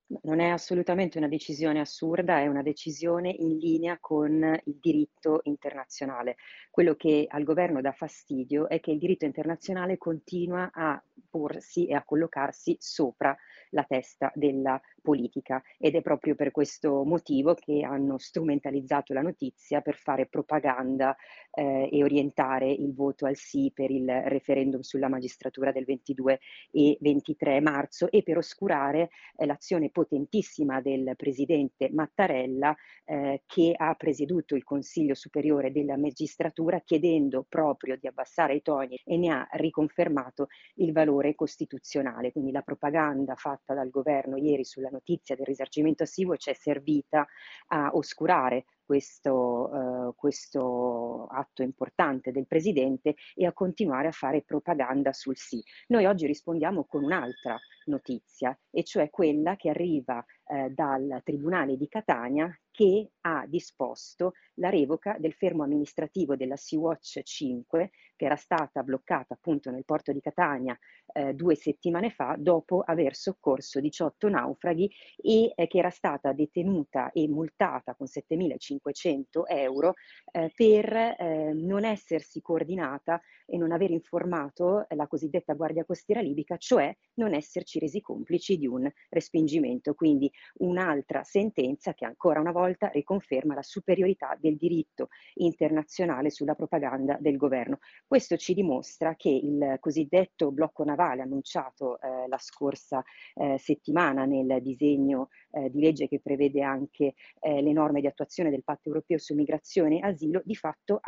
Non è assolutamente una decisione assurda, è una decisione in linea con il diritto internazionale. Quello che al governo dà fastidio è che il diritto internazionale continua a porsi e a collocarsi sopra la testa della politica ed è proprio per questo motivo che hanno strumentalizzato la notizia per fare propaganda, e orientare il voto al sì per il referendum sulla magistratura del 22 e 23 marzo e per oscurare l'azione potentissima del presidente Mattarella, che ha presieduto il Consiglio Superiore della Magistratura chiedendo proprio di abbassare i toni e ne ha riconfermato il valore costituzionale. Quindi la propaganda fatta dal governo ieri sulla notizia del risarcimento a Sea-Watch è servita a oscurare questo atto importante del presidente e a continuare a fare propaganda sul sì. Noi oggi rispondiamo con un'altra notizia, e cioè quella che arriva dal Tribunale di Catania che ha disposto la revoca del fermo amministrativo della Sea-Watch 5 che era stata bloccata appunto nel porto di Catania 2 settimane fa dopo aver soccorso 18 naufraghi e che era stata detenuta e multata con 7.500 euro per non essersi coordinata e non aver informato la cosiddetta Guardia Costiera libica, cioè non esserci resi complici di un respingimento. Quindi un'altra sentenza che ancora una volta riconferma la superiorità del diritto internazionale sulla propaganda del governo. Questo ci dimostra che il cosiddetto blocco navale annunciato la scorsa settimana nel disegno di legge che prevede anche le norme di attuazione del patto europeo su migrazione e asilo, di fatto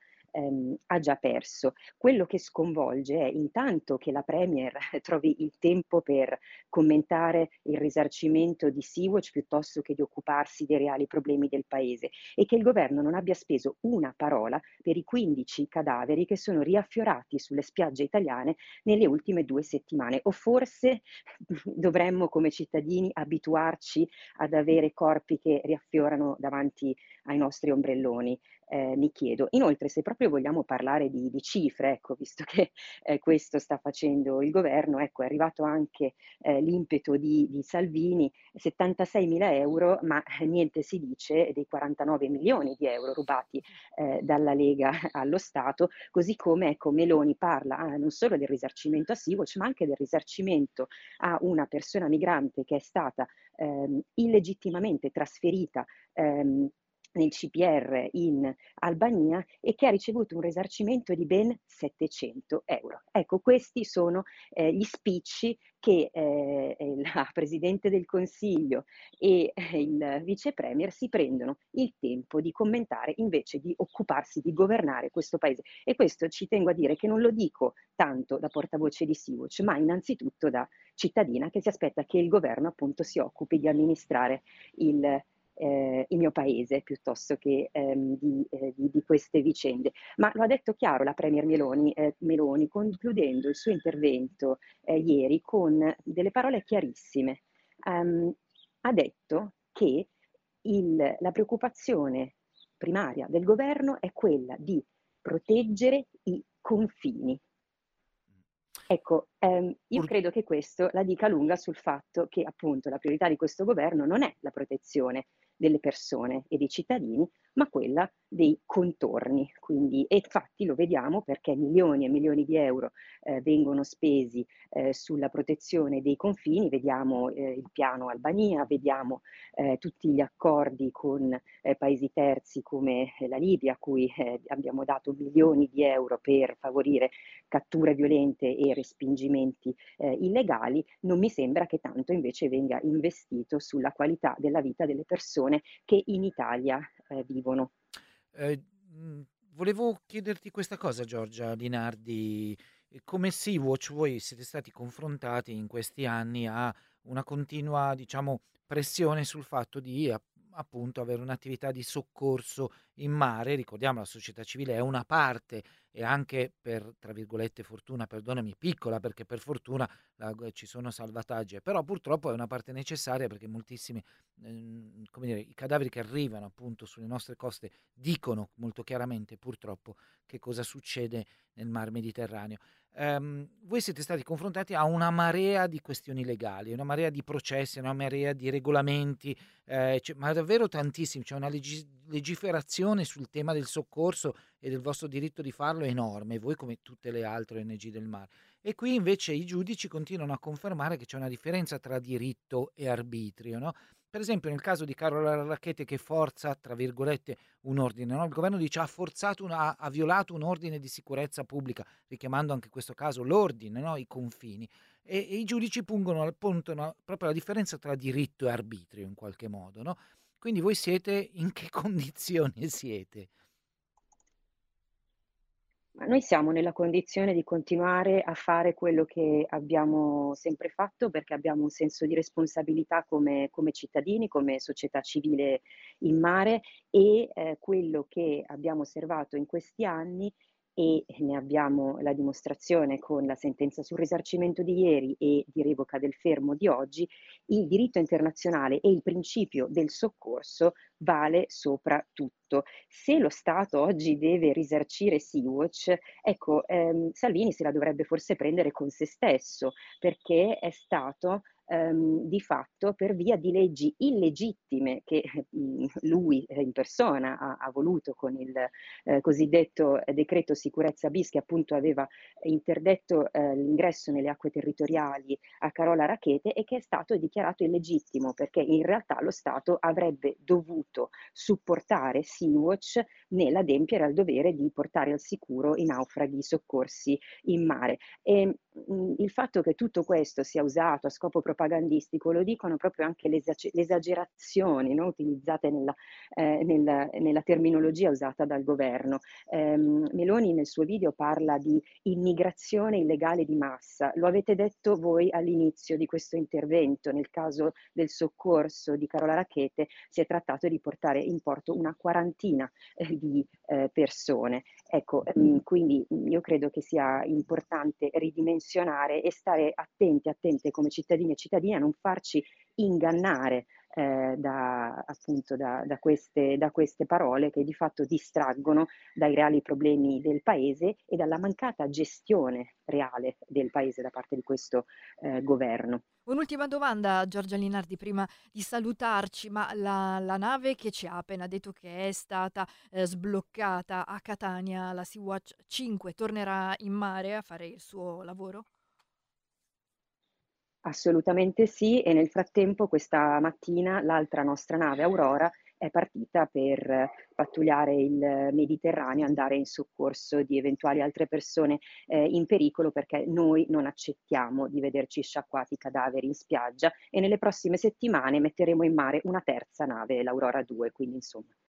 ha già perso. Quello che sconvolge è intanto che la Premier trovi il tempo per commentare il risarcimento di Sea-Watch piuttosto che di occuparsi dei reali problemi del paese e che il governo non abbia speso una parola per i 15 cadaveri che sono riaffiorati sulle spiagge italiane nelle ultime 2 settimane. O forse dovremmo come cittadini abituarci ad avere corpi che riaffiorano davanti ai nostri ombrelloni, mi chiedo. Inoltre, se proprio vogliamo parlare di cifre, ecco, visto che questo sta facendo il governo, ecco, è arrivato anche l'impeto di Salvini, 76.000 euro, ma niente si dice dei 49 milioni di euro rubati dalla Lega allo Stato, così come ecco, Meloni parla non solo del risarcimento a Sea-Watch, ma anche del risarcimento a una persona migrante che è stata illegittimamente trasferita nel CPR in Albania e che ha ricevuto un risarcimento di ben 700 euro. Ecco, questi sono gli spicci che la Presidente del Consiglio e il Vice Premier si prendono il tempo di commentare invece di occuparsi di governare questo Paese. E questo ci tengo a dire che non lo dico tanto da portavoce di Sea-Watch, ma innanzitutto da cittadina che si aspetta che il governo appunto si occupi di amministrare il mio paese piuttosto che di queste vicende. Ma lo ha detto chiaro la Premier Meloni concludendo il suo intervento ieri con delle parole chiarissime. Ehm, Ha detto che la preoccupazione primaria del governo è quella di proteggere i confini. Ecco, io Pur credo che questo la dica lunga sul fatto che appunto la priorità di questo governo non è la protezione delle persone e dei cittadini, ma quella dei contorni. Quindi, e infatti lo vediamo perché milioni e milioni di euro vengono spesi sulla protezione dei confini, vediamo il piano Albania, vediamo tutti gli accordi con paesi terzi come la Libia, a cui abbiamo dato milioni di euro per favorire catture violente e respingimenti illegali, non mi sembra che tanto invece venga investito sulla qualità della vita delle persone che in Italia vivono. Volevo chiederti questa cosa, Giorgia Linardi: come Sea-Watch voi siete stati confrontati in questi anni a una continua, diciamo, pressione sul fatto di appunto avere un'attività di soccorso in mare. Ricordiamo, la società civile è una parte e anche per, tra virgolette, "fortuna", perdonami, piccola, perché per fortuna ci sono salvataggi, però purtroppo è una parte necessaria perché moltissimi, come dire, i cadaveri che arrivano appunto sulle nostre coste dicono molto chiaramente purtroppo che cosa succede nel Mar Mediterraneo. Voi siete stati confrontati a una marea di questioni legali, una marea di processi, una marea di regolamenti, ma davvero tantissimi. C'è una legiferazione sul tema del soccorso e del vostro diritto di farlo enorme, voi come tutte le altre ONG del mare. E qui invece i giudici continuano a confermare che c'è una differenza tra diritto e arbitrio, no? Per esempio nel caso di Carola Rackete che "forza" tra virgolette un ordine, no, il governo dice ha violato un ordine di sicurezza pubblica, richiamando anche in questo caso l'ordine, no, i confini, e i giudici puntano proprio alla differenza tra diritto e arbitrio in qualche modo, no, quindi voi siete in che condizione siete? Ma noi siamo nella condizione di continuare a fare quello che abbiamo sempre fatto, perché abbiamo un senso di responsabilità come cittadini, come società civile in mare e, quello che abbiamo osservato in questi anni e ne abbiamo la dimostrazione con la sentenza sul risarcimento di ieri e di revoca del fermo di oggi, il diritto internazionale e il principio del soccorso vale sopra tutto. Se lo Stato oggi deve risarcire Sea-Watch, ecco, Salvini se la dovrebbe forse prendere con se stesso, perché è stato, di fatto per via di leggi illegittime che, lui, in persona ha voluto con il, cosiddetto decreto sicurezza bis che appunto aveva interdetto, l'ingresso nelle acque territoriali a Carola Rackete e che è stato dichiarato illegittimo, perché in realtà lo Stato avrebbe dovuto supportare Sea-Watch nell'adempiere al dovere di portare al sicuro i naufraghi soccorsi in mare. Il fatto che tutto questo sia usato a scopo propagandistico lo dicono proprio anche le esagerazioni, no, utilizzate nella terminologia usata dal governo. Meloni nel suo video parla di immigrazione illegale di massa. Lo avete detto voi all'inizio di questo intervento. Nel caso del soccorso di Carola Rackete si è trattato di portare in porto una quarantina di persone. Ecco, quindi io credo che sia importante ridimensionare e stare attenti, attente come cittadini e cittadine a non farci ingannare da, appunto, da queste parole che di fatto distraggono dai reali problemi del paese e dalla mancata gestione reale del paese da parte di questo governo. Un'ultima domanda, Giorgia Linardi, prima di salutarci, ma la nave che ci ha appena detto che è stata, sbloccata a Catania, la Sea-Watch 5, tornerà in mare a fare il suo lavoro? Assolutamente sì, e nel frattempo questa mattina l'altra nostra nave Aurora è partita per pattugliare il Mediterraneo, andare in soccorso di eventuali altre persone in pericolo, perché noi non accettiamo di vederci sciacquati cadaveri in spiaggia e nelle prossime settimane metteremo in mare una terza nave, l'Aurora 2, quindi insomma